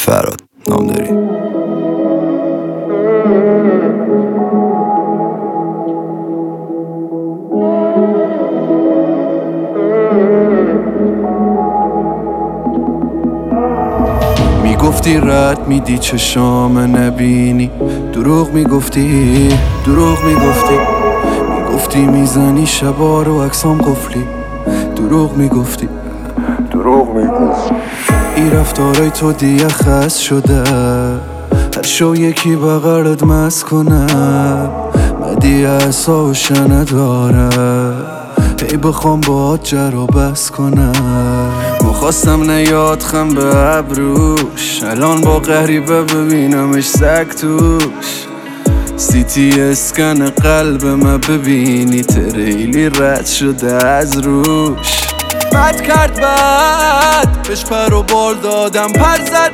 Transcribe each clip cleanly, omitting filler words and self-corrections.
فراد نام داری. میگفتی رد میدی چشام نبینی، دروغ میگفتی، دروغ میگفتی، میگفتی میزنی شبا رو عکسام قفلی، دروغ میگفتی، دروغ میگفتی. این رفتارای تو دیگه خست شده، هر شو یکی بغلت مست کنم، مدی اعصا و شنه داره، هی بخوام باهات جر و بس کنم. مخواستم نیاد خم به ابروش، الان با غریبه ببینمش سگ توش. سیتی اسکن قلب من ببینی، تریلی رد شده از روش. بد کرد بد بهش پر و بال دادم، پر زد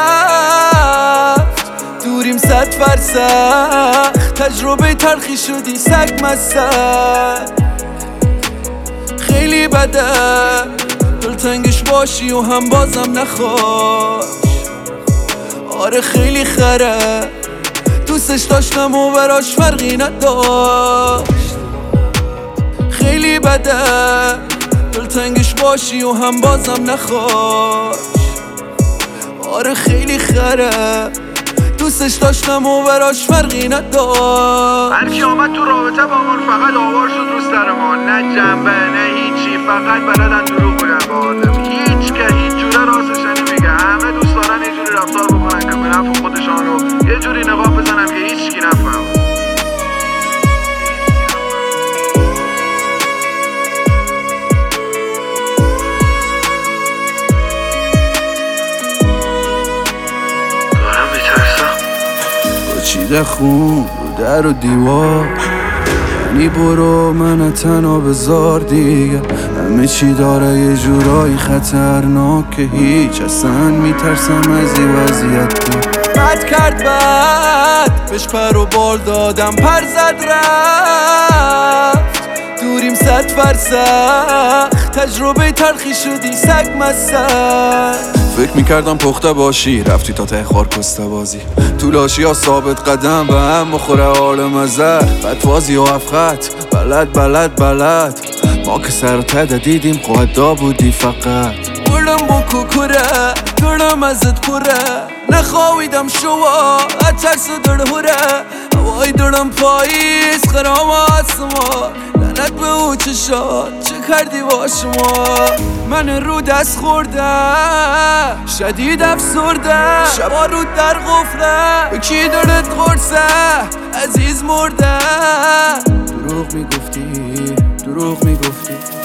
رفت دوریم 100%. تجربه تلخی شدی سگ مستر، خیلی بده دلتنگش باشی و هم بازم نخواش. آره خیلی خره، دوستش داشتم و براش فرقی نداشت. خیلی بده دلتنگش باشی و هم بازم نخواش. آره خیلی خره، دوستش داشتم و براش فرقی نداشت. هرکی آمد تو رابطه با من فقط آوار شد رو سر ما، نه جنبه نه هیچی، فقط بلدن دروغ بگن با آدم. هیچ که هیچ جوره راستش نمیگه، همه دوست دارن یه جوری رفتار بکنن که به نفع خودشان رو یه جوری نقاب بزنن که هیچکی نفهمه. چیده خون رو در و دیوار، یعنی برو من تنها بذار دیگه. همه چی داره یه جورایی خطرناک که هیچ، اصلا میترسم از این وضعیت دی. بد کرد بد بهش پر و بال دادم، پر زد رفت دوریم 100%. تجربه تلخی شدی سگ مستر، فکر میکردم پخته باشی رفتی تا ته خار کسته بازی. تو لاشی ها ثابت قدم به هم مخوره حال مزر، بدوازی و افخط بلد ما که سر تده دیدیم قدا بودی فقط. بردم با کوکوره دورم ازت پره، نخواهیدم شوا اترس و درهوره. هوای دورم پاییز خرام آسما، لعنت به او چشات چه کردی با شما. من رو دست خورده شدید افسرده، شبا رو در غفله کی دارت قرصه عزیز مرده. دروغ میگفتی، دروغ میگفتی،